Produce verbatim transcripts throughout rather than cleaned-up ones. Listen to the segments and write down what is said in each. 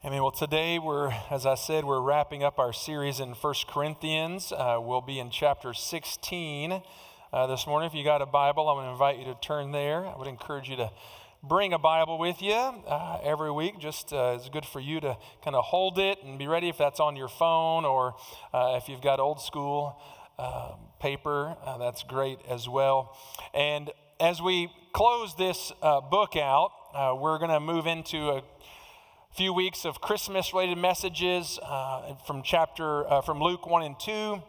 Amen. Well, today we're, as I said, we're wrapping up our series in First Corinthians. Uh, we'll be in chapter sixteen uh, this morning. If you got a Bible, I'm going to invite you to turn there. I would encourage you to bring a Bible with you uh, every week. Just uh, it's good for you to kind of hold it and be ready if that's on your phone or uh, if you've got old school uh, paper, uh, that's great as well. And as we close this uh, book out, uh, we're going to move into a few weeks of Christmas-related messages uh, from chapter uh, from Luke one and two.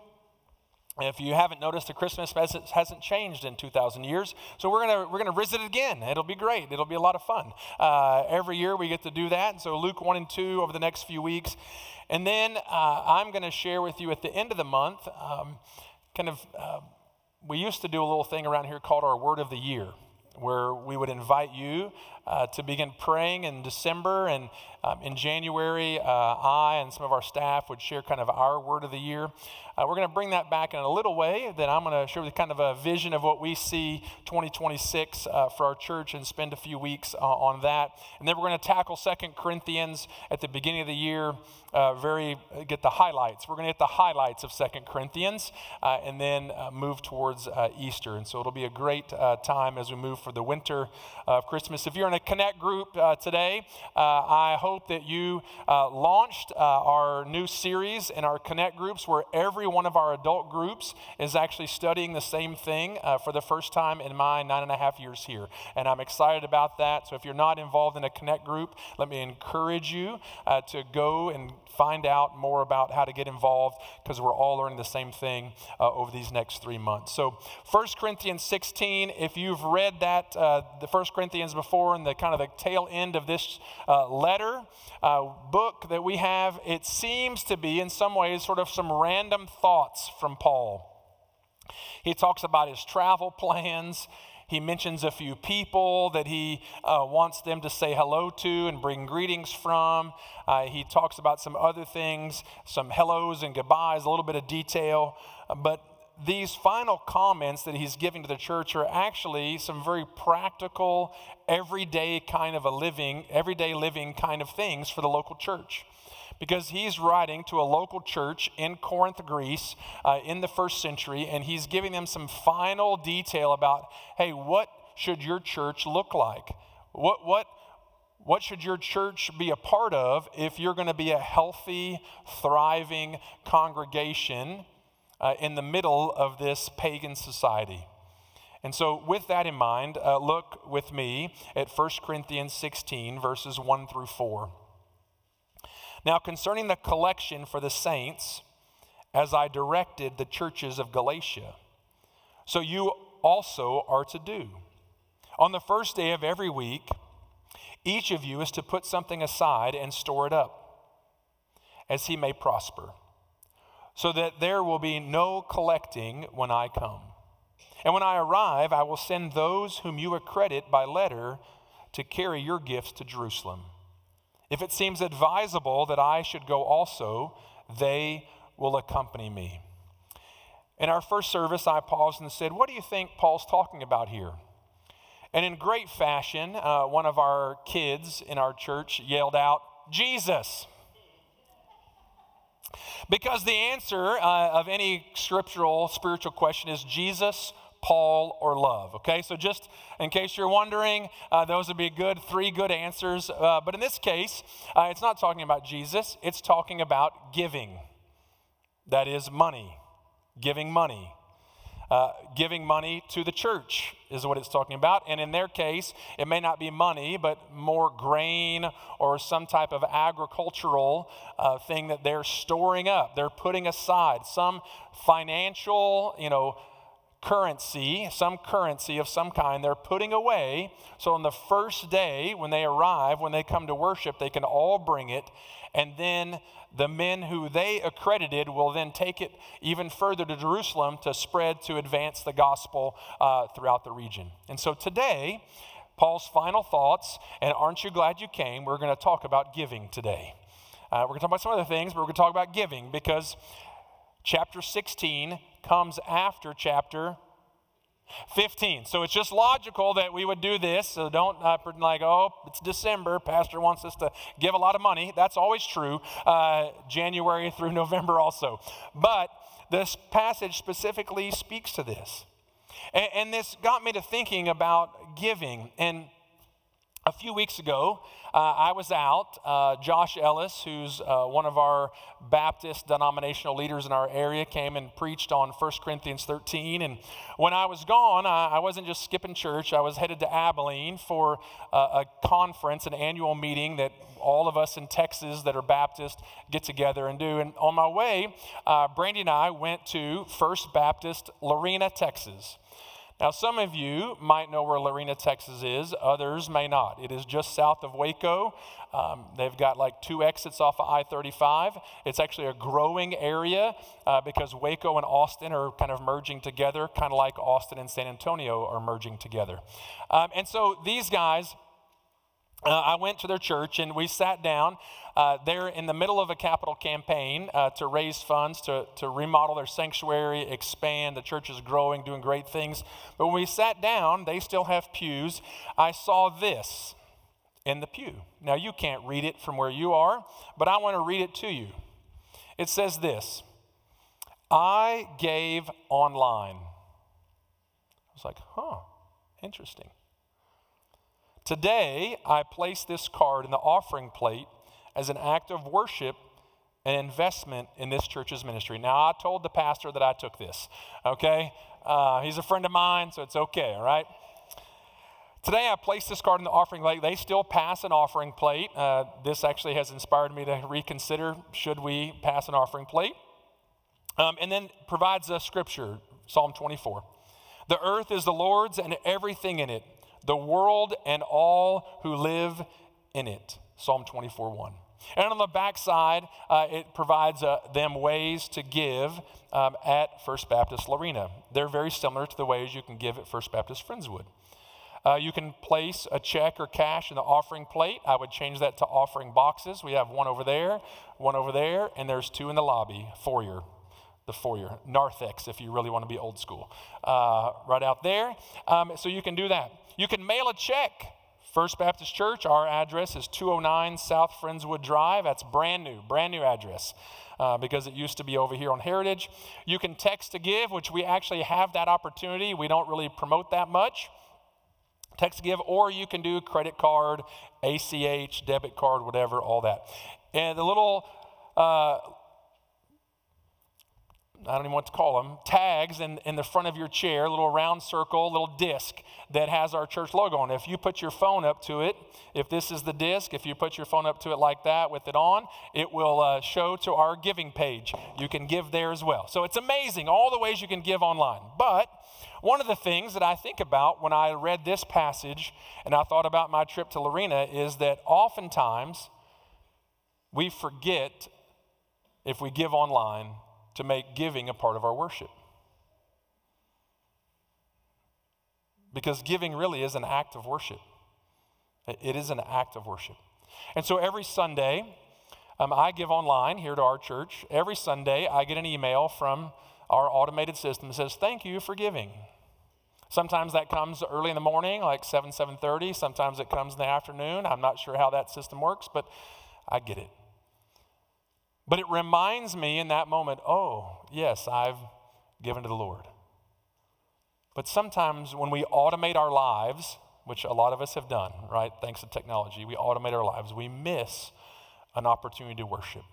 If you haven't noticed, the Christmas message hasn't changed in two thousand years, so we're gonna we're gonna visit it again. It'll be great. It'll be a lot of fun. Uh, every year we get to do that. So Luke one and two over the next few weeks, and then uh, I'm going to share with you at the end of the month. Um, kind of, uh, we used to do a little thing around here called our Word of the Year, where we would invite you uh, to begin praying in December, and um, in January, uh, I and some of our staff would share kind of our word of the year. Uh, we're going to bring that back in a little way. Then I'm going to share with you kind of a vision of what we see twenty twenty-six uh, for our church and spend a few weeks uh, on that. And then we're going to tackle Second Corinthians at the beginning of the year, uh, very get the highlights. We're going to get the highlights of Second Corinthians uh, and then uh, move towards uh, Easter. And so it'll be a great uh, time as we move for the winter of Christmas. If you're in a Connect group uh, today, uh, I hope that you uh, launched uh, our new series in our Connect groups, where every one of our adult groups is actually studying the same thing uh, for the first time in my nine and a half years here. And I'm excited about that. So if you're not involved in a Connect group, let me encourage you uh, to go and find out more about how to get involved, because we're all learning the same thing uh, over these next three months. So First Corinthians sixteen, if you've read that, uh, the First Corinthians before, and the kind of the tail end of this uh, letter, uh, book that we have, it seems to be in some ways sort of some random thoughts from Paul. He talks about his travel plans. He mentions a few people that he uh, wants them to say hello to and bring greetings from. Uh, he talks about some other things, some hellos and goodbyes, a little bit of detail. Uh, but these final comments that he's giving to the church are actually some very practical, everyday kind of a living, everyday living kind of things for the local church. Because he's writing to a local church in Corinth, Greece, uh, in the first century, and he's giving them some final detail about, hey, what should your church look like? What what what should your church be a part of if you're going to be a healthy, thriving congregation uh, in the middle of this pagan society? And so with that in mind, uh, look with me at First Corinthians sixteen, verses one through four. Now, concerning the collection for the saints, as I directed the churches of Galatia, so you also are to do. On the first day of every week, each of you is to put something aside and store it up, as he may prosper, so that there will be no collecting when I come. And when I arrive, I will send those whom you accredit by letter to carry your gifts to Jerusalem. If it seems advisable that I should go also, they will accompany me. In our first service, I paused and said, what do you think Paul's talking about here? And in great fashion, uh, one of our kids in our church yelled out, Jesus. Because the answer uh, of any scriptural, spiritual question is Jesus, Paul, or love. Okay, so just in case you're wondering, uh, those would be good, three good answers. Uh, but in this case, uh, it's not talking about Jesus. It's talking about giving. That is money, giving money. Uh, giving money to the church is what it's talking about. And in their case, it may not be money, but more grain or some type of agricultural uh, thing that they're storing up. They're putting aside some financial, you know, currency, some currency of some kind they're putting away. So on the first day when they arrive, when they come to worship, they can all bring it. And then the men who they accredited will then take it even further to Jerusalem to spread, to advance the gospel uh, throughout the region. And so today, Paul's final thoughts, and aren't you glad you came? We're going to talk about giving today. Uh, we're going to talk about some other things, but we're going to talk about giving because chapter sixteen comes after chapter fifteen. So it's just logical that we would do this. So don't uh, pretend like, oh, it's December. Pastor wants us to give a lot of money. That's always true. Uh, January through November also. But this passage specifically speaks to this. And, and this got me to thinking about giving. And a few weeks ago, uh, I was out. Uh, Josh Ellis, who's uh, one of our Baptist denominational leaders in our area, came and preached on First Corinthians thirteen. And when I was gone, I, I wasn't just skipping church. I was headed to Abilene for uh, a conference, an annual meeting that all of us in Texas that are Baptist get together and do. And on my way, uh, Brandy and I went to First Baptist Lorena, Texas. Now, some of you might know where Lorena, Texas is. Others may not. It is just south of Waco. Um, they've got like two exits off of I thirty-five. It's actually a growing area uh, because Waco and Austin are kind of merging together, kind of like Austin and San Antonio are merging together. Um, and so these guys, uh, I went to their church and we sat down. Uh, they're in the middle of a capital campaign uh, to raise funds to, to remodel their sanctuary, expand. The church is growing, doing great things. But when we sat down, they still have pews. I saw this in the pew. Now, you can't read it from where you are, but I want to read it to you. It says this: I gave online. I was like, huh, interesting. Today, I place this card in the offering plate as an act of worship and investment in this church's ministry. Now, I told the pastor that I took this, okay? Uh, he's a friend of mine, so it's okay, all right? Today, I placed this card in the offering plate. They still pass an offering plate. Uh, this actually has inspired me to reconsider, should we pass an offering plate? Um, and then provides a scripture, Psalm twenty-four. The earth is the Lord's and everything in it, the world and all who live in it. Psalm twenty-four one. And on the backside, uh, it provides uh, them ways to give um, at First Baptist Lorena. They're very similar to the ways you can give at First Baptist Friendswood. Uh, you can place a check or cash in the offering plate. I would change that to offering boxes. We have one over there, one over there, and there's two in the lobby, foyer, the foyer, narthex if you really want to be old school, uh, right out there. Um, so you can do that. You can mail a check. First Baptist Church, our address is two oh nine South Friendswood Drive. That's brand new, brand new address uh, because it used to be over here on Heritage. You can text to give, which we actually have that opportunity. We don't really promote that much. Text to give, or you can do credit card, A C H, debit card, whatever, all that. And the little, uh, I don't even know what to call them, tags in, in the front of your chair, a little round circle, little disc that has our church logo on it. If you put your phone up to it, if this is the disc, if you put your phone up to it like that with it on, it will uh, show to our giving page. You can give there as well. So it's amazing, all the ways you can give online. But one of the things that I think about when I read this passage and I thought about my trip to Lorena is that oftentimes we forget, if we give online, to make giving a part of our worship. Because giving really is an act of worship. It is an act of worship. And so every Sunday, um, I give online here to our church. Every Sunday, I get an email from our automated system that says, thank you for giving. Sometimes that comes early in the morning, like seven, seven thirty. Sometimes it comes in the afternoon. I'm not sure how that system works, but I get it. But it reminds me in that moment, oh, yes, I've given to the Lord. But sometimes when we automate our lives, which a lot of us have done, right, thanks to technology, we automate our lives, we miss an opportunity to worship.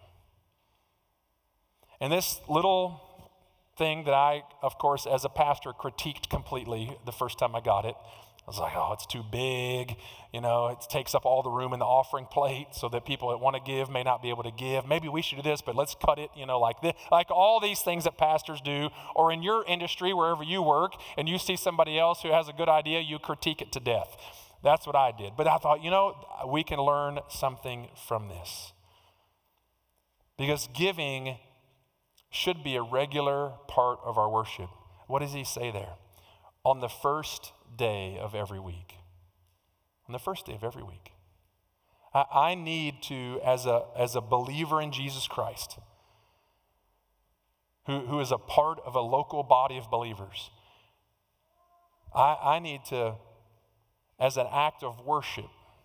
And this little thing that I, of course, as a pastor, critiqued completely the first time I got it. I was like, oh, it's too big. You know, it takes up all the room in the offering plate so that people that want to give may not be able to give. Maybe we should do this, but let's cut it, you know, like this. Like all these things that pastors do, or in your industry, wherever you work, and you see somebody else who has a good idea, you critique it to death. That's what I did. But I thought, you know, we can learn something from this. Because giving should be a regular part of our worship. What does he say there? On the first day of every week. On the first day of every week. I, I need to, as a, as a believer in Jesus Christ, who, who is a part of a local body of believers, I, I need to, as an act of worship,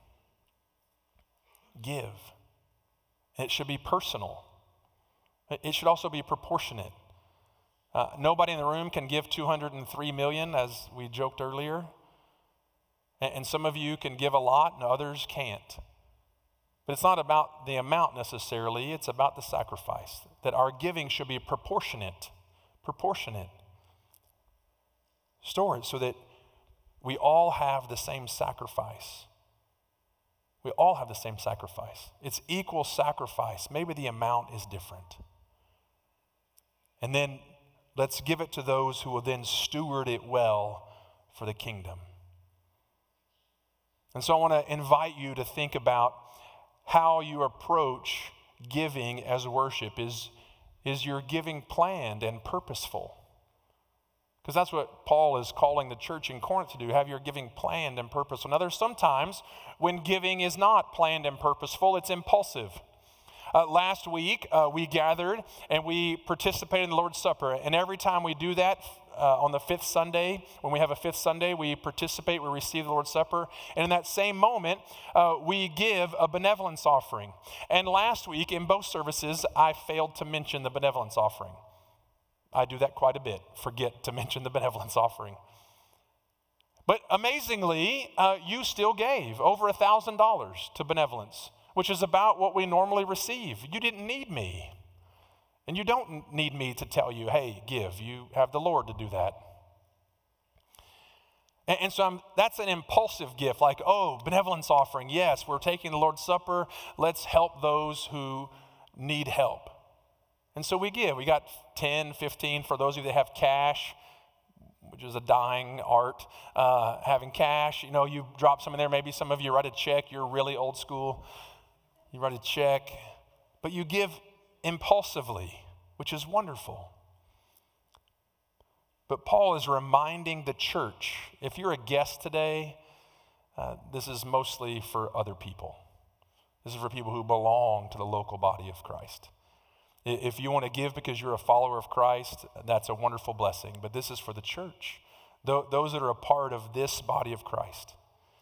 give. It should be personal. It should also be proportionate. Uh, nobody in the room can give two hundred three million dollars, as we joked earlier. And, and some of you can give a lot and others can't. But it's not about the amount necessarily, it's about the sacrifice. That our giving should be proportionate. Proportionate. Store it so that we all have the same sacrifice. We all have the same sacrifice. It's equal sacrifice. Maybe the amount is different. And then let's give it to those who will then steward it well for the kingdom. And so I want to invite you to think about how you approach giving as worship. Is, is your giving planned and purposeful? Because that's what Paul is calling the church in Corinth to do, have your giving planned and purposeful. Now, there's sometimes when giving is not planned and purposeful, it's impulsive. Uh, last week, uh, we gathered and we participated in the Lord's Supper. And every time we do that, uh, on the fifth Sunday, when we have a fifth Sunday, we participate, we receive the Lord's Supper. And in that same moment, uh, we give a benevolence offering. And last week, in both services, I failed to mention the benevolence offering. I do that quite a bit, forget to mention the benevolence offering. But amazingly, uh, you still gave over one thousand dollars to benevolence, which is about what we normally receive. You didn't need me. And you don't need me to tell you, hey, give. You have the Lord to do that. And, and so I'm, that's an impulsive gift, like, oh, benevolence offering. Yes, we're taking the Lord's Supper. Let's help those who need help. And so we give. We got ten, fifteen for those of you that have cash, which is a dying art, uh, having cash. You know, you drop some in there. Maybe some of you write a check. You're really old school. You write a check. But you give impulsively, which is wonderful. But Paul is reminding the church, if you're a guest today, uh, this is mostly for other people. This is for people who belong to the local body of Christ. If you want to give because you're a follower of Christ, that's a wonderful blessing. But this is for the church, those that are a part of this body of Christ.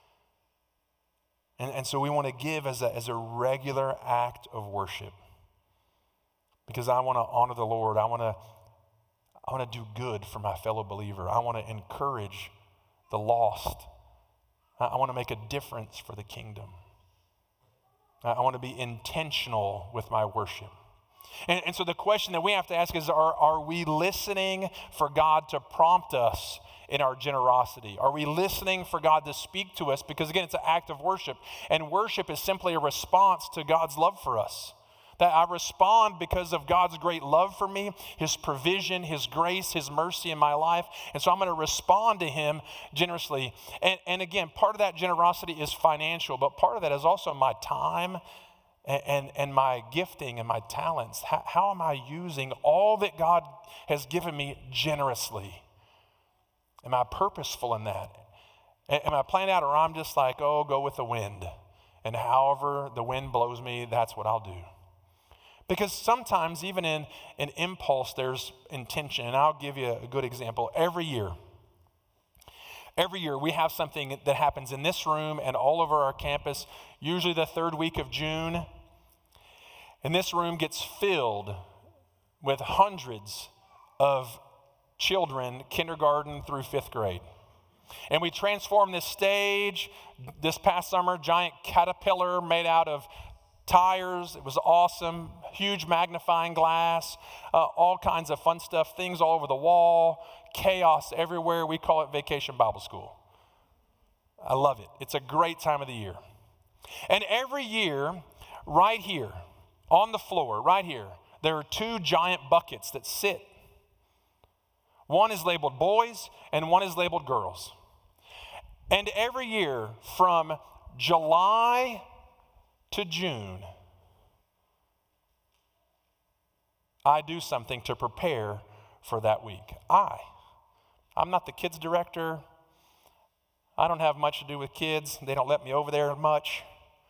And, and so we want to give as a, as a regular act of worship. Because I want to honor the Lord. I want to, I want to do good for my fellow believer. I want to encourage the lost. I, I want to make a difference for the kingdom. I, I want to be intentional with my worship. And, and so the question that we have to ask is, are, are we listening for God to prompt us in our generosity? Are we listening for God to speak to us? Because again, it's an act of worship. And worship is simply a response to God's love for us. That I respond because of God's great love for me, His provision, His grace, His mercy in my life. And so I'm going to respond to Him generously. And, and again, part of that generosity is financial, but part of that is also my time And, and, and my gifting and my talents. How, how am I using all that God has given me generously? Am I purposeful in that? Am I playing out, or I'm just like, oh, go with the wind. And however the wind blows me, that's what I'll do. Because sometimes even in an impulse, there's intention. And I'll give you a good example. Every year, Every year we have something that happens in this room and all over our campus, usually the third week of June. And this room gets filled with hundreds of children, kindergarten through fifth grade. And we transform this stage. This past summer, giant caterpillar made out of tires. It was awesome. Huge magnifying glass, uh, all kinds of fun stuff, things all over the wall, chaos everywhere. We call it Vacation Bible School. I love it. It's a great time of the year. And every year, right here, on the floor, right here, there are two giant buckets that sit. One is labeled boys and one is labeled girls. And every year from July to June, I do something to prepare for that week. I. I'm not the kids director. I don't have much to do with kids. They don't let me over there much.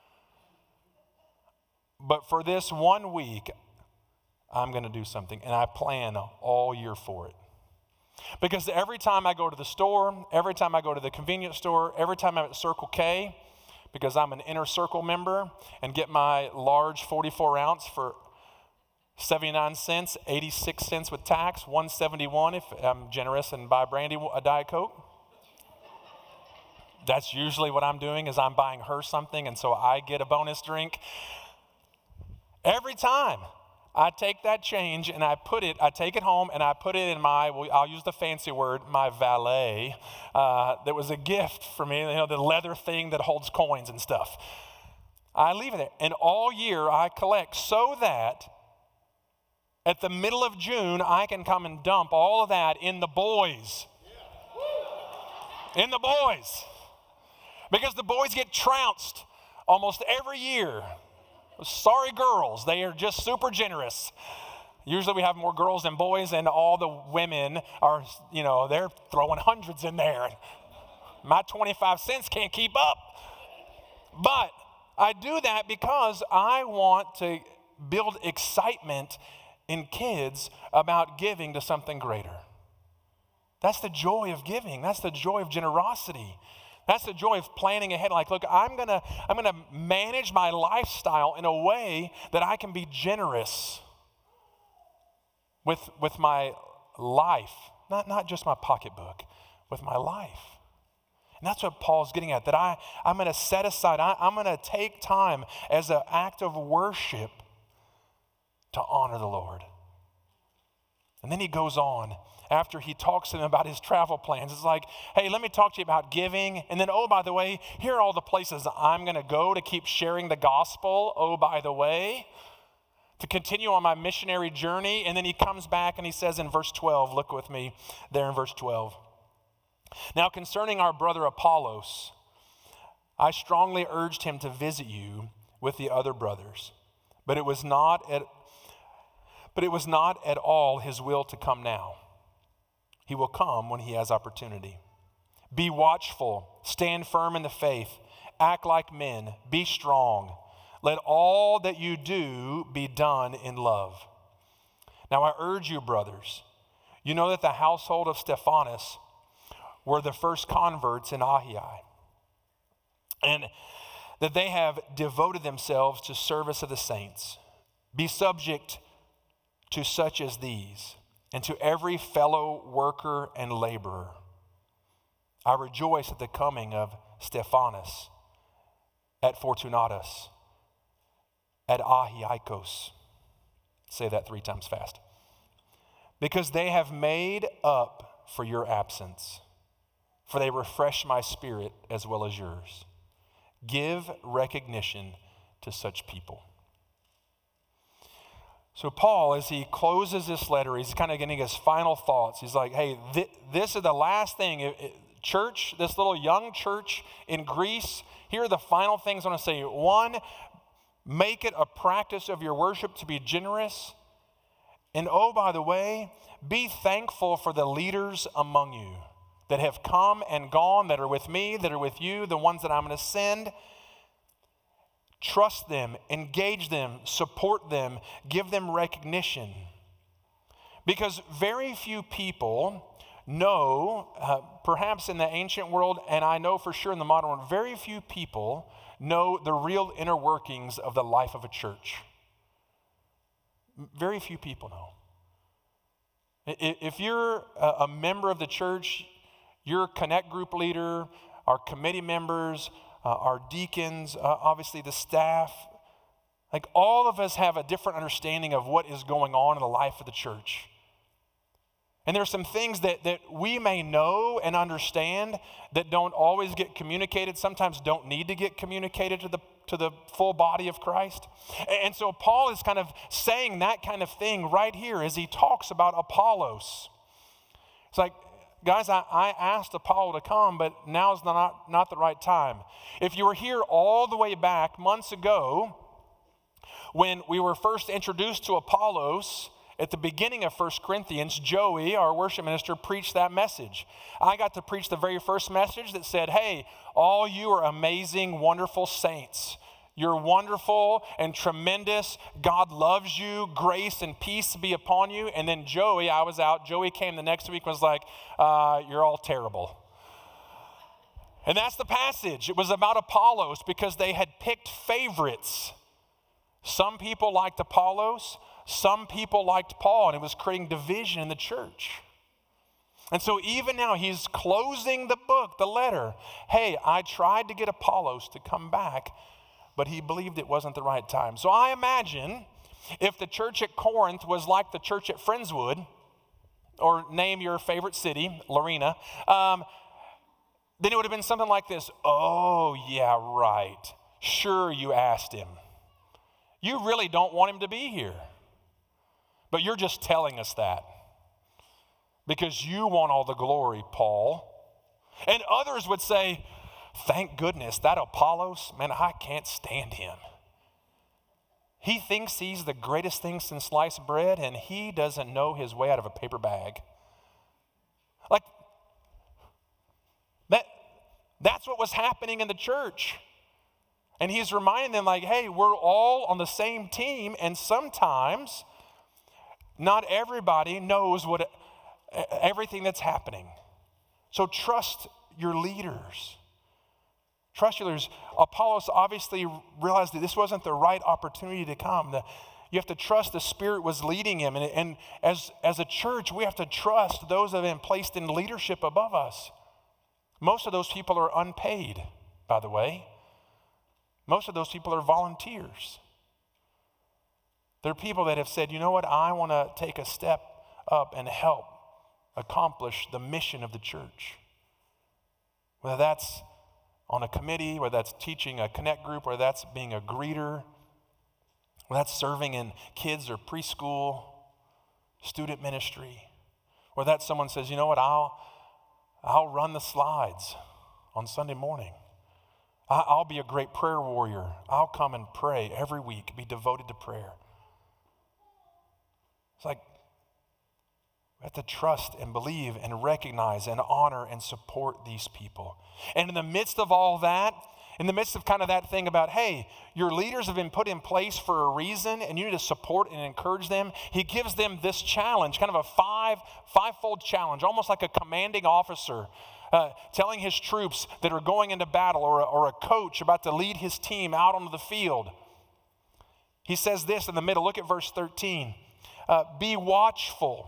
But for this one week, I'm going to do something, and I plan all year for it. Because every time I go to the store, every time I go to the convenience store, every time I'm at Circle K, because I'm an Inner Circle member, and get my large forty-four ounce for seventy-nine cents, eighty-six cents with tax, one seventy-one if I'm generous and buy Brandy a Diet Coke. That's usually what I'm doing, is I'm buying her something, and so I get a bonus drink. Every time I take that change and I put it, I take it home and I put it in my, well, I'll use the fancy word, my valet. Uh, that was a gift for me, you know, the leather thing that holds coins and stuff. I leave it there. And all year I collect so that at the middle of June, I can come and dump all of that in the boys. In the boys. Because the boys get trounced almost every year. Sorry girls, they are just super generous. Usually we have more girls than boys, and all the women are, you know, they're throwing hundreds in there. My twenty-five cents can't keep up. But I do that because I want to build excitement in kids about giving to something greater. That's the joy of giving. That's the joy of generosity. That's the joy of planning ahead. Like, look, I'm gonna, I'm gonna manage my lifestyle in a way that I can be generous with, with my life, not, not just my pocketbook, with my life. And that's what Paul's getting at, that I, I'm gonna set aside, I, I'm gonna take time as an act of worship to honor the Lord. And then he goes on. After he talks to them about his travel plans, it's like, hey, let me talk to you about giving. And then, oh, by the way, here are all the places I'm going to go to keep sharing the gospel. Oh, by the way, to continue on my missionary journey. And then he comes back and he says in verse twelve, look with me there in verse twelve. Now, concerning our brother Apollos, I strongly urged him to visit you with the other brothers, but it was not at, but it was not at all his will to come now. He will come when he has opportunity. Be watchful, stand firm in the faith, act like men, be strong. Let all that you do be done in love. Now I urge you, brothers, you know that the household of Stephanas were the first converts in Achaia, and that they have devoted themselves to service of the saints. Be subject to such as these, and to every fellow worker and laborer. I rejoice at the coming of Stephanas, at Fortunatus, at Achaicos. Say that three times fast. Because they have made up for your absence, for they refresh my spirit as well as yours. Give recognition to such people. So Paul, as he closes this letter, he's kind of getting his final thoughts. He's like, hey, th- this is the last thing. It, it, church, this little young church in Greece, here are the final things I want to say. One, make it a practice of your worship to be generous. And oh, by the way, be thankful for the leaders among you that have come and gone, that are with me, that are with you, the ones that I'm going to send. Trust them, engage them, support them, give them recognition. Because very few people know, uh, perhaps in the ancient world, and I know for sure in the modern world, very few people know the real inner workings of the life of a church. Very few people know. If you're a member of the church, your connect group leader, our committee members, Uh, our deacons, uh, obviously the staff, like all of us have a different understanding of what is going on in the life of the church. And there's some things that, that we may know and understand that don't always get communicated, sometimes don't need to get communicated to the, to the full body of Christ. And, and so Paul is kind of saying that kind of thing right here as he talks about Apollos. It's like, guys, I, I asked Apollo to come, but now's not, not the right time. If you were here all the way back months ago, when we were first introduced to Apollos at the beginning of First Corinthians, Joey, our worship minister, preached that message. I got to preach the very first message that said, hey, all you are amazing, wonderful saints. You're wonderful and tremendous. God loves you. Grace and peace be upon you. And then Joey, I was out. Joey came the next week and was like, uh, you're all terrible. And that's the passage. It was about Apollos because they had picked favorites. Some people liked Apollos. Some people liked Paul. And it was creating division in the church. And so even now, he's closing the book, the letter. Hey, I tried to get Apollos to come back, but he believed it wasn't the right time. So I imagine if the church at Corinth was like the church at Friendswood, or name your favorite city, Lorena, um, then it would have been something like this. Oh, yeah, right. Sure, you asked him. You really don't want him to be here. But you're just telling us that because you want all the glory, Paul. And others would say, thank goodness, that Apollos, man, I can't stand him. He thinks he's the greatest thing since sliced bread, and he doesn't know his way out of a paper bag. Like, that, that's what was happening in the church. And he's reminding them, like, hey, we're all on the same team, and sometimes not everybody knows what everything that's happening. So trust your leaders. Trust your leaders. Apollos obviously realized that this wasn't the right opportunity to come. The, you have to trust the Spirit was leading him. And, and as, as a church, we have to trust those that have been placed in leadership above us. Most of those people are unpaid, by the way. Most of those people are volunteers. They're people that have said, you know what, I want to take a step up and help accomplish the mission of the church. Whether that's on a committee, whether that's teaching a connect group, whether that's being a greeter, whether that's serving in kids or preschool, student ministry, whether that's someone says, you know what, I'll, I'll run the slides on Sunday morning. I, I'll be a great prayer warrior. I'll come and pray every week, be devoted to prayer. It's like we have to trust and believe and recognize and honor and support these people. And in the midst of all that, in the midst of kind of that thing about, hey, your leaders have been put in place for a reason and you need to support and encourage them, he gives them this challenge, kind of a five, five-fold challenge, almost like a commanding officer uh, telling his troops that are going into battle, or a, or a coach about to lead his team out onto the field. He says this in the middle. Look at verse thirteen. Uh, be watchful.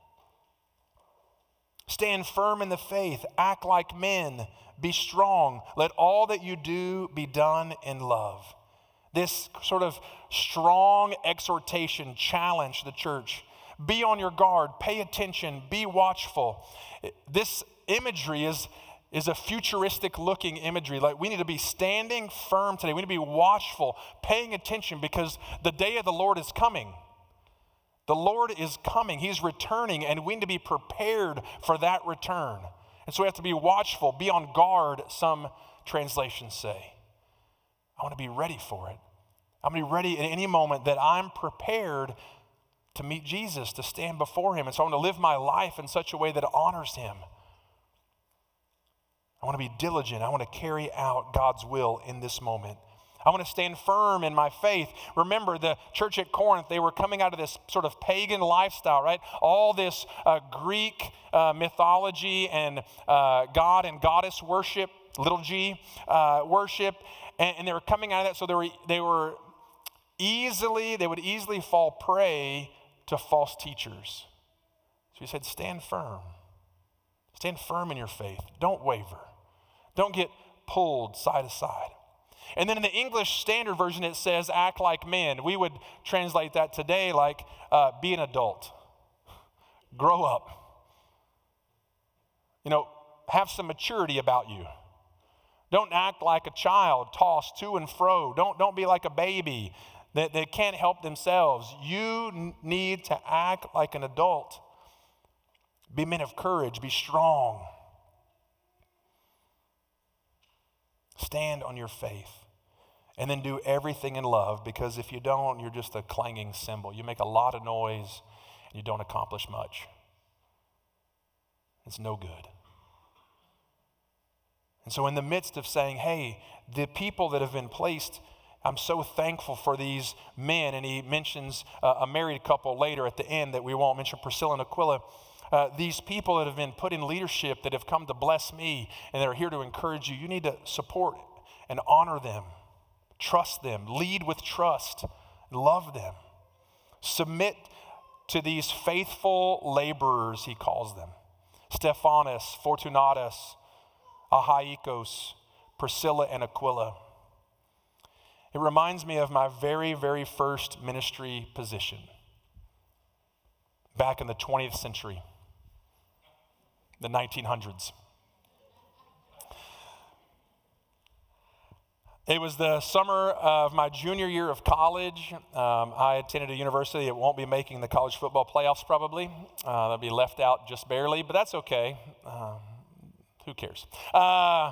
Stand firm in the faith. Act like men. Be strong. Let all that you do be done in love. This sort of strong exhortation challenged the church. Be on your guard. Pay attention. Be watchful. This imagery is, is a futuristic looking imagery. Like, we need to be standing firm today. We need to be watchful, paying attention, because the day of the Lord is coming. The Lord is coming. He's returning, and we need to be prepared for that return. And so we have to be watchful, be on guard, some translations say. I want to be ready for it. I'm going to be ready at any moment that I'm prepared to meet Jesus, to stand before him. And so I want to live my life in such a way that honors him. I want to be diligent. I want to carry out God's will in this moment. I want to stand firm in my faith. Remember, the church at Corinth, they were coming out of this sort of pagan lifestyle, right? All this uh, Greek uh, mythology and uh, God and goddess worship, little g, uh, worship, and, and they were coming out of that. So they were, they were easily, they would easily fall prey to false teachers. So he said, stand firm. Stand firm in your faith. Don't waver. Don't get pulled side to side. And then in the English Standard Version, it says, act like men. We would translate that today like, uh, be an adult. Grow up. You know, have some maturity about you. Don't act like a child, tossed to and fro. Don't, don't be like a baby that, that can't help themselves. You n- need to act like an adult. Be men of courage. Be strong. Stand on your faith. And then do everything in love, because if you don't, you're just a clanging cymbal. You make a lot of noise and you don't accomplish much. It's no good. And so in the midst of saying, hey, the people that have been placed I'm so thankful for these men. And he mentions uh, a married couple later at the end that we won't mention, Priscilla and Aquila. Uh, these people that have been put in leadership that have come to bless me and that are here to encourage you, you need to support and honor them, trust them, lead with trust, love them. Submit to these faithful laborers, he calls them. Stephanas, Fortunatus, Achaicos, Priscilla, and Aquila. It reminds me of my very, very first ministry position back in the twentieth century, the nineteen hundreds. It was the summer of my junior year of college. Um, I attended a university that won't be making the college football playoffs probably. Uh, they'll be left out just barely, but that's okay. Um, who cares? Uh,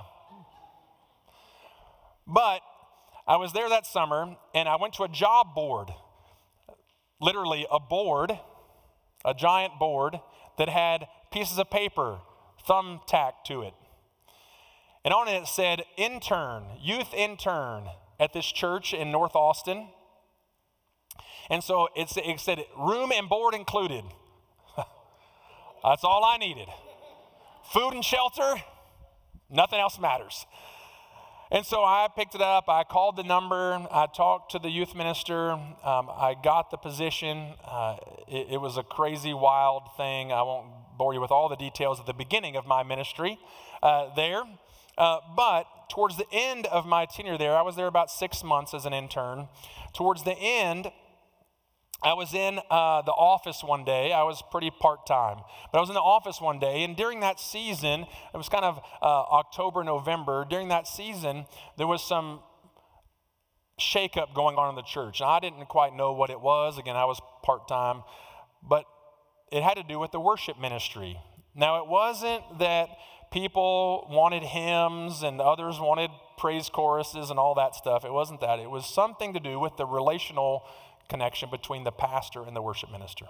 but I was there that summer, and I went to a job board, literally a board, a giant board that had pieces of paper thumbtacked to it. And on it, it said, intern, youth intern at this church in North Austin. And so it, it said, room and board included. That's all I needed. Food and shelter, nothing else matters. And so I picked it up, I called the number, I talked to the youth minister, um, I got the position. Uh, it, it was a crazy, wild thing. I won't bore you with all the details at the beginning of my ministry uh, there. Uh, but towards the end of my tenure there, I was there about six months as an intern. Towards the end, I was in uh, the office one day. I was pretty part-time. But I was in the office one day, and during that season, it was kind of uh, October, November. During that season, there was some shakeup going on in the church. And I didn't quite know what it was. Again, I was part-time. But it had to do with the worship ministry. Now, it wasn't that people wanted hymns and others wanted praise choruses and all that stuff. It wasn't that. It was something to do with the relational connection between the pastor and the worship minister.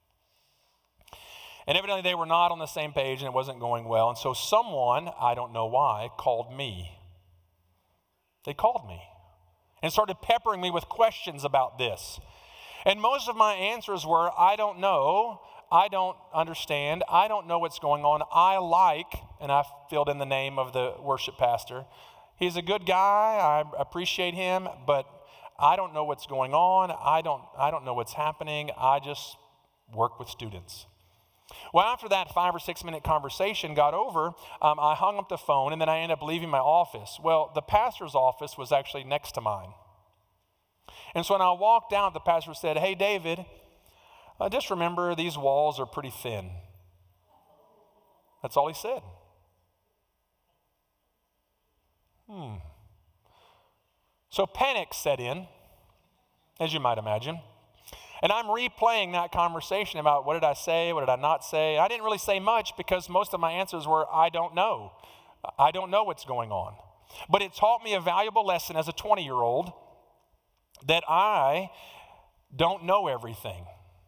And evidently they were not on the same page and it wasn't going well. And so someone, I don't know why, called me. They called me and started peppering me with questions about this. And most of my answers were, I don't know. I don't understand. I don't know what's going on. I like, and I filled in the name of the worship pastor. He's a good guy. I appreciate him, but I don't know what's going on. I don't, I don't know what's happening. I just work with students. Well, after that five or six minute conversation got over, um, I hung up the phone and then I ended up leaving my office. Well, the pastor's office was actually next to mine. And so when I walked down, the pastor said, hey, David, uh, just remember these walls are pretty thin. That's all he said. Hmm. So panic set in, as you might imagine. And I'm replaying that conversation about what did I say, what did I not say. I didn't really say much because most of my answers were, I don't know. I don't know what's going on. But it taught me a valuable lesson as a twenty-year-old that I don't know everything.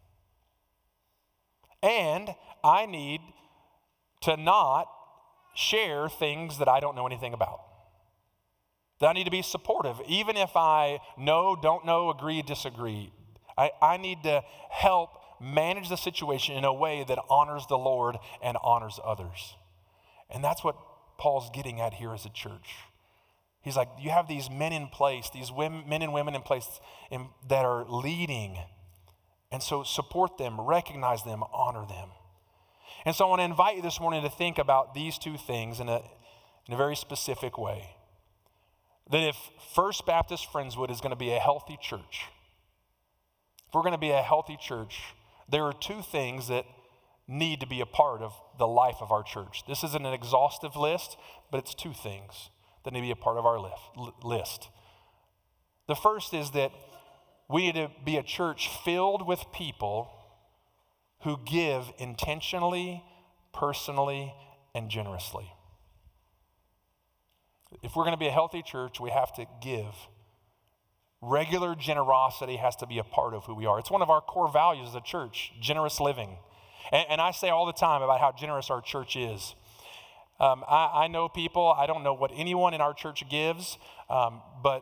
And I need to not share things that I don't know anything about. That I need to be supportive, even if I know, don't know, agree, disagree. I, I need to help manage the situation in a way that honors the Lord and honors others. And that's what Paul's getting at here as a church. He's like, you have these men in place, these women, men and women in place in, that are leading. And so support them, recognize them, honor them. And so I want to invite you this morning to think about these two things in a, in a very specific way. That if First Baptist Friendswood is going to be a healthy church, if we're going to be a healthy church, there are two things that need to be a part of the life of our church. This isn't an exhaustive list, but it's two things that need to be a part of our list. The first is that we need to be a church filled with people who give intentionally, personally, and generously. If we're going to be a healthy church, we have to give. Regular generosity has to be a part of who we are. It's one of our core values as a church, generous living. And, and I say all the time about how generous our church is. Um, I, I know people, I don't know what anyone in our church gives, um, but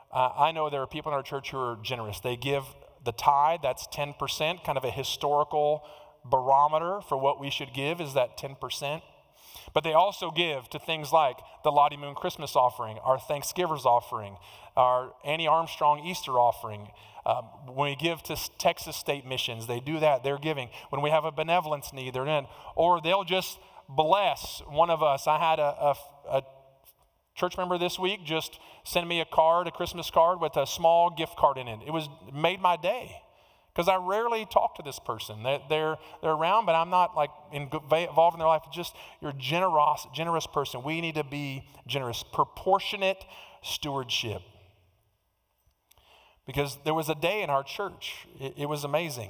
uh, I know there are people in our church who are generous. They give the tithe, that's ten percent, kind of a historical barometer for what we should give is that ten percent. But they also give to things like the Lottie Moon Christmas offering, our Thanksgivers offering, our Annie Armstrong Easter offering. Um, when we give to Texas State Missions, they do that. They're giving. When we have a benevolence need, they're in. Or they'll just bless one of us. I had a, a, a church member this week just send me a card, a Christmas card with a small gift card in it. It was it made my day. Because I rarely talk to this person. They're, they're, they're around, but I'm not like involved in their life. It's just you're a generous, generous person. We need to be generous. Proportionate stewardship. Because there was a day in our church, it, it was amazing.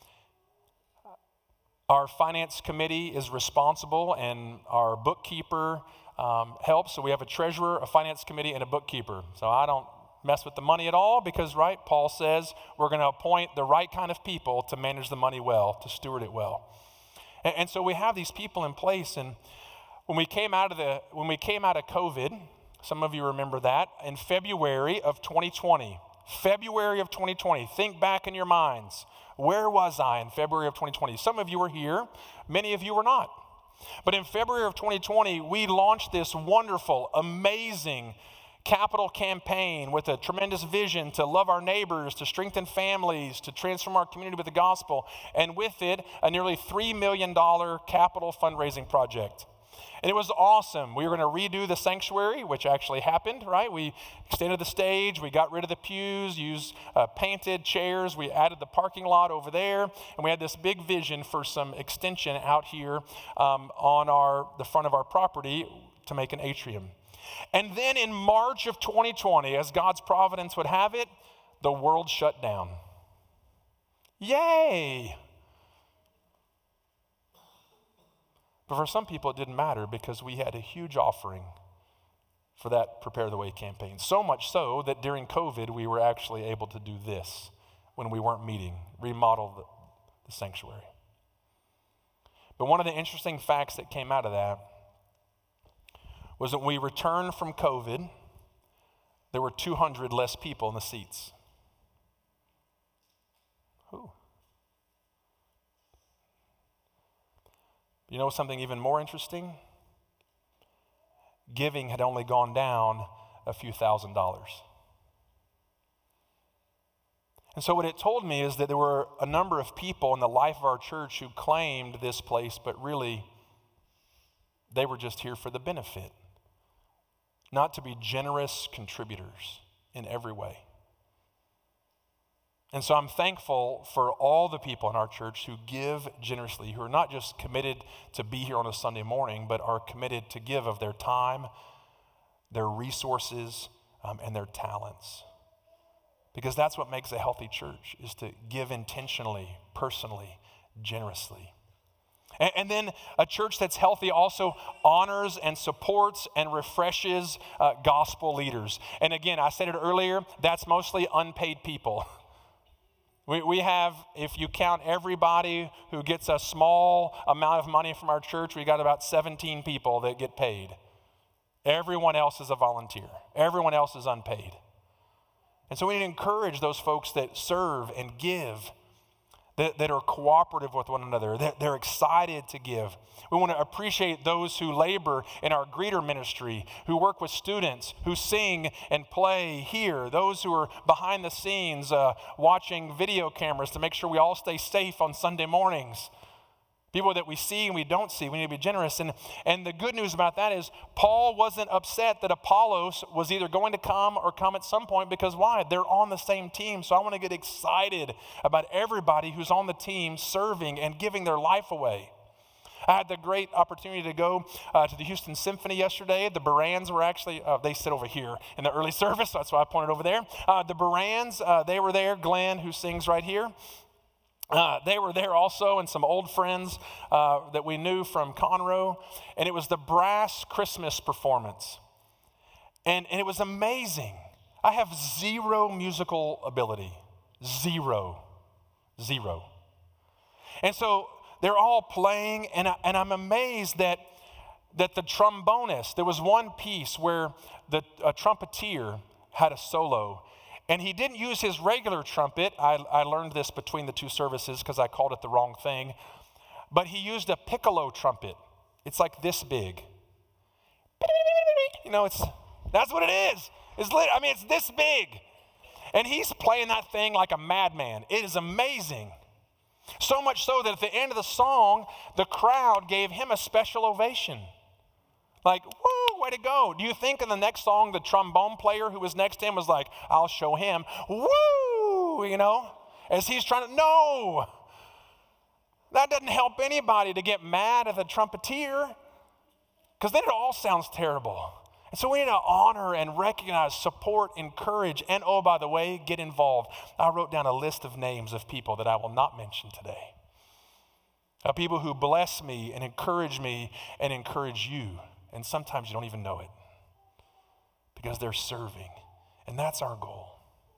Our finance committee is responsible, and our bookkeeper um, helps. So we have a treasurer, a finance committee, and a bookkeeper. So I don't mess with the money at all because, right, Paul says we're going to appoint the right kind of people to manage the money well, to steward it well. And, and so we have these people in place. And when we came out of the when we came out of COVID, some of you remember that, in February of twenty twenty, February of twenty twenty, think back in your minds. Where was I in February of twenty twenty? Some of you were here, many of you were not. But in February of twenty twenty, we launched this wonderful, amazing capital campaign with a tremendous vision to love our neighbors, to strengthen families, to transform our community with the gospel, and with it, a nearly three million dollars capital fundraising project. And it was awesome. We were going to redo the sanctuary, which actually happened, right? We extended the stage, we got rid of the pews, used uh, painted chairs, we added the parking lot over there, and we had this big vision for some extension out here um, on our the front of our property to make an atrium. And then in March of twenty twenty, as God's providence would have it, the world shut down. Yay! But for some people, it didn't matter because we had a huge offering for that Prepare the Way campaign. So much so that during COVID, we were actually able to do this when we weren't meeting, remodel the, the sanctuary. But one of the interesting facts that came out of that was that when we returned from COVID, there were two hundred less people in the seats. Ooh. You know something even more interesting? Giving had only gone down a few thousand dollars. And so what it told me is that there were a number of people in the life of our church who claimed this place, but really they were just here for the benefit, not to be generous contributors in every way. And so I'm thankful for all the people in our church who give generously, who are not just committed to be here on a Sunday morning, but are committed to give of their time, their resources, um, and their talents. Because that's what makes a healthy church, is to give intentionally, personally, generously. And, and then a church that's healthy also honors and supports and refreshes uh, gospel leaders. And again, I said it earlier, that's mostly unpaid people. We, we have, if you count everybody who gets a small amount of money from our church, we got about seventeen people that get paid. Everyone else is a volunteer. Everyone else is unpaid. And so we need to encourage those folks that serve and give, that, that are cooperative with one another, that they're excited to give. We want to appreciate those who labor in our greeter ministry, who work with students, who sing and play here, those who are behind the scenes uh, watching video cameras to make sure we all stay safe on Sunday mornings. People that we see and we don't see, we need to be generous. And, and the good news about that is Paul wasn't upset that Apollos was either going to come or come at some point, because why? They're on the same team. So I want to get excited about everybody who's on the team serving and giving their life away. I had the great opportunity to go uh, to the Houston Symphony yesterday. The Barans were actually, uh, they sit over here in the early service, so that's why I pointed over there. Uh, the Barans, uh, they were there. Glenn, who sings right here. Uh, they were there also, and some old friends uh, that we knew from Conroe, and it was the brass Christmas performance. And, and it was amazing. I have zero musical ability. Zero. Zero. And so they're all playing, and, I, and I'm amazed that, that the trombonist, there was one piece where the a trumpeter had a solo. And he didn't use his regular trumpet. I, I learned this between the two services because I called it the wrong thing. But he used a piccolo trumpet. It's like this big. You know, it's that's what it is. It's lit, I mean, it's this big. And he's playing that thing like a madman. It is amazing. So much so that at the end of the song, the crowd gave him a special ovation. Like, woo, way to go. Do you think in the next song, the trombone player who was next to him was like, I'll show him, woo, you know, as he's trying to, no. That doesn't help anybody to get mad at the trumpeter because then it all sounds terrible. And so we need to honor and recognize, support, encourage, and oh, by the way, get involved. I wrote down a list of names of people that I will not mention today. Of people who bless me and encourage me and encourage you. And sometimes you don't even know it because they're serving. And that's our goal.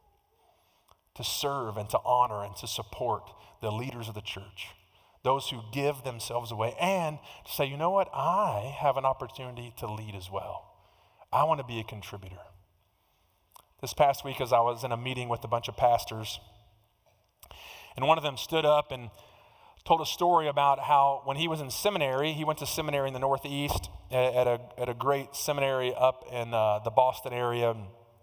To serve and to honor and to support the leaders of the church. Those who give themselves away and to say, you know what? I have an opportunity to lead as well. I want to be a contributor. This past week as I was in a meeting with a bunch of pastors, and one of them stood up and told a story about how when he was in seminary, he went to seminary in the Northeast at a, at a great seminary up in uh, the Boston area.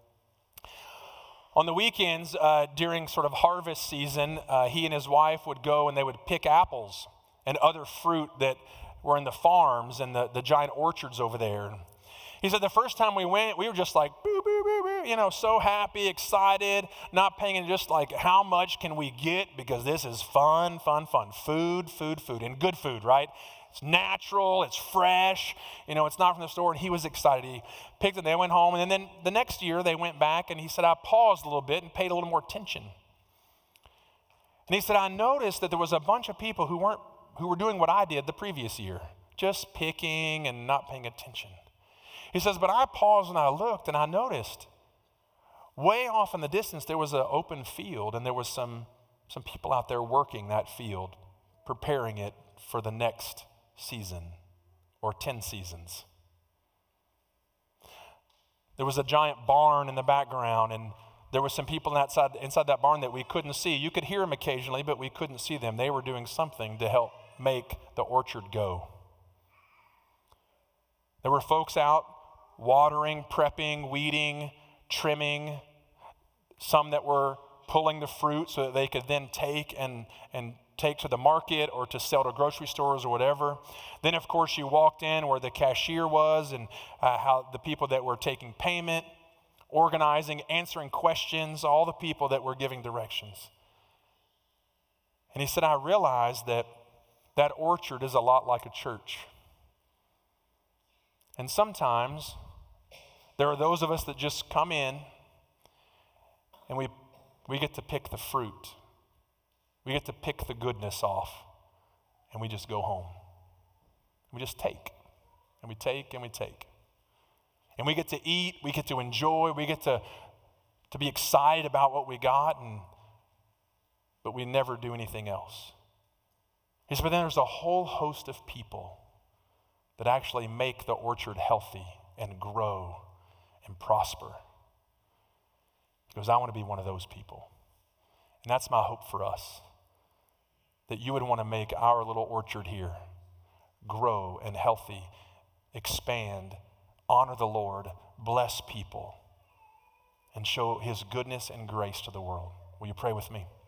On the weekends, uh, during sort of harvest season, uh, he and his wife would go and they would pick apples and other fruit that were in the farms and the, the giant orchards over there. He said the first time we went, we were just like, boo, boo, boo, boo, you know, so happy, excited, not paying, just like, how much can we get? Because this is fun, fun, fun. Food, food, food, and good food, right? It's natural, it's fresh, you know, it's not from the store. And he was excited. He picked it, they went home. And then the next year they went back and he said, I paused a little bit and paid a little more attention. And he said, I noticed that there was a bunch of people who weren't, who were doing what I did the previous year, just picking and not paying attention. He says, but I paused and I looked and I noticed way off in the distance there was an open field and there was some, some people out there working that field, preparing it for the next season or ten seasons. There was a giant barn in the background and there were some people inside, inside that barn that we couldn't see. You could hear them occasionally, but we couldn't see them. They were doing something to help make the orchard go. There were folks out watering, prepping, weeding, trimming, some that were pulling the fruit so that they could then take and, and take to the market or to sell to grocery stores or whatever. Then, of course, you walked in where the cashier was and uh, how the people that were taking payment, organizing, answering questions, all the people that were giving directions. And he said, I realized that that orchard is a lot like a church. And sometimes there are those of us that just come in and we we get to pick the fruit. We get to pick the goodness off and we just go home. We just take and we take and we take. And we get to eat, we get to enjoy, we get to, to be excited about what we got, and but we never do anything else. He said, but then there's a whole host of people that actually make the orchard healthy and grow and prosper. He goes, I want to be one of those people. And that's my hope for us, that you would want to make our little orchard here grow and healthy, expand, honor the Lord, bless people, and show his goodness and grace to the world. Will you pray with me?